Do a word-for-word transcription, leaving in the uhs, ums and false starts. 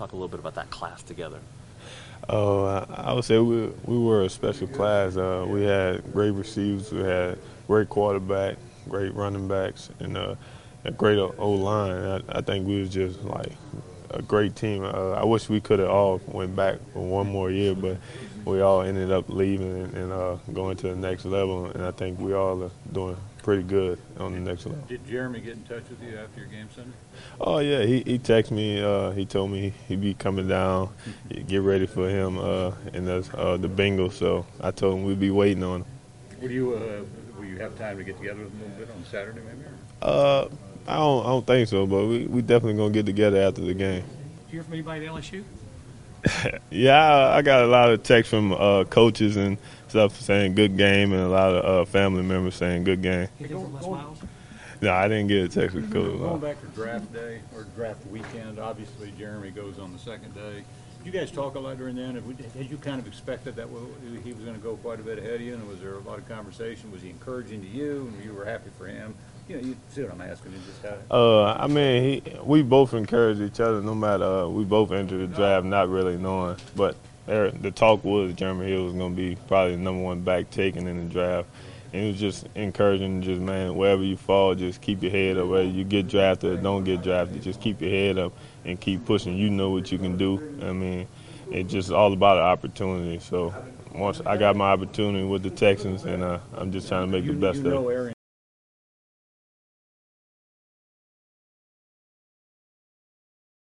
Talk a little bit about that class together. Oh, I I would say we we were a special class. Uh, we had great receivers, we had great quarterback, great running backs, and uh, a great O line. I, I think we was just like a great team. Uh, I wish we could have all went back for one more year, but we all ended up leaving and, and uh, going to the next level. And I think we all are doing pretty good on the next level. Did Jeremy get in touch with you after your game Sunday? Oh yeah, he he texted me. Uh, he told me he'd be coming down. Get ready for him uh, in the uh, the Bengals. So I told him we'd be waiting on him. Will you uh, will you have time to get together with him a little bit on Saturday, maybe? Uh, I don't I don't think so, but we we definitely gonna get together after the game. Did you hear from anybody at L S U? Yeah, I, I got a lot of texts from uh, coaches and stuff saying good game, and a lot of uh, family members saying good game. Hit them from Les Miles? No, I didn't get a text from coach. Going back to draft day or draft weekend, obviously Jeremy goes on the second day. Did you guys talk a lot during then? Had we- had you kind of expected that he was going to go quite a bit ahead of you, and was there a lot of conversation? Was he encouraging to you, and you were happy for him? You know, you see what I'm asking. It's just how, Uh, I mean, he, we both encouraged each other. No matter, uh, we both entered the draft not really knowing, but there, the talk was Jeremy Hill was going to be probably the number one back taken in the draft. And it was just encouraging, just man, wherever you fall, just keep your head up. Whether you get drafted or don't get drafted, just keep your head up and keep pushing. You know what you can do. I mean, it's just all about an opportunity. So once I got my opportunity with the Texans, and uh, I'm just trying to make you, the best you of know it. Aaron